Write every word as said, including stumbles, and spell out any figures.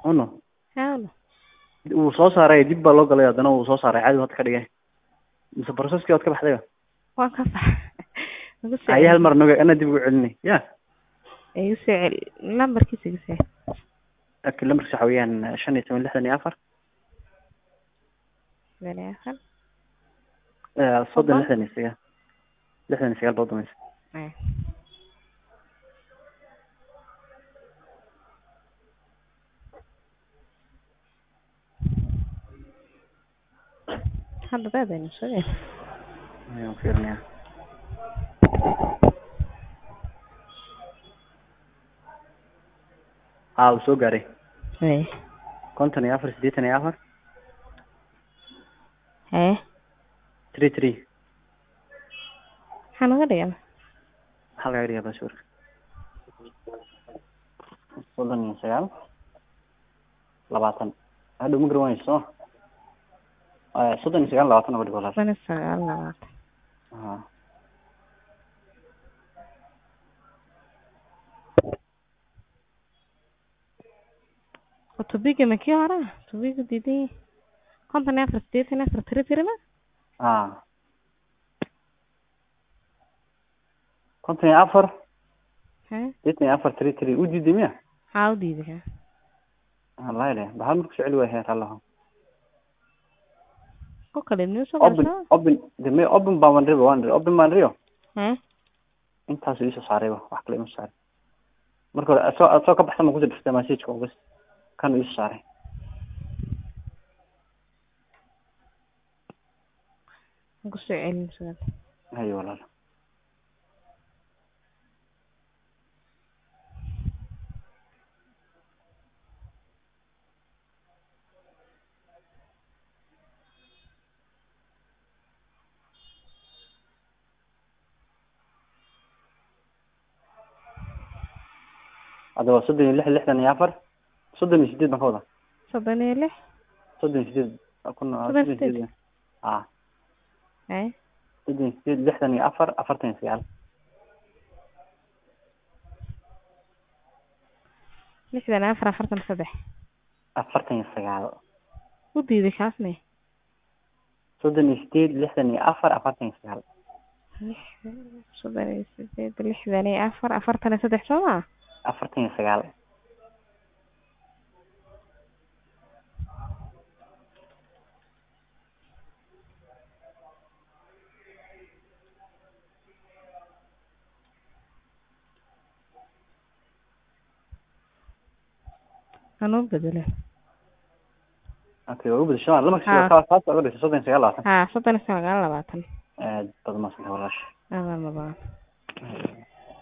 uno Hawlo. uu soo saaray dib baa loo galay haddana uu soo saaray caadi waad ka dhigay mise processkii waad ka baxday Waan ka bax. Ugu soo ayaa hal celi. mar naga ana dib ugu celinay ya Ay soo celi. Lambarkiisa iga soo. akil lambarkiisa waxa weeyaan shan iyo toban lixdan iyo afar Wala afar. ee soddon lixdan iyo sagaal lixdan iyo sagaal baa dhamaysa Ay. Hadda baadayna soo celi. ayaan fiirinayaa haa uu soo gaaray Ay. konton iyo afar siddeetan iyo afar Hey. three three Waxaan uga dhigan. maxaa laga dhigaa baasaboorka soddon iyo sagaal labaatan hadhow ma garanayso soddon iyo sagaal labaatan uga dhigo walaal Soddon iyo sagaal labaatan. haa Tubiga ma kii hore tubiga diiday konton iyo afar siddeetan iyo afar tiri tiri ma haa konton iyo afar Hey. siddeetan iyo afar three three u diiday miya Haa u diiday. wallahi le bahal marku soo celi waa heer allaha Ko kale inuu soo open gasho. open deme open baa mandriyo waan open baan riyo Hey. intaas ii soo saaray wax kale ima saaray marka hore soo soo ka baxsan ma ku dirtay message ko bas kan ii soo saaray Ugu soo celi soo. hayo walaal adoo soddon iyo lix lixdan iyo afar soddon iyo siddeed baan ka wada Soddon iyo lix. soddon iyo siddeed kun Soddon iyo siddeed. ah Hey. soddon iyo siddeed lixdan iyo afar afartan iyo sagaal lixdan iyo afar afartan iyo saddex. afartan iyo sagaal U diiday kaasne. soddon iyo siddeed lixdan iyo afar afartan iyo sagaal soddon iyo siddeed lixdan iyo afar afartan iyo saddex soo ma afartan iyo sagaal anuu bedelo. okay ugu bedesho lama kasoo ka ka ugu bedesho soddon iyo sagaal labaatan Haa soddon iyo sagaal labaatan. aad badan ma soo walaashay Aad ma badan.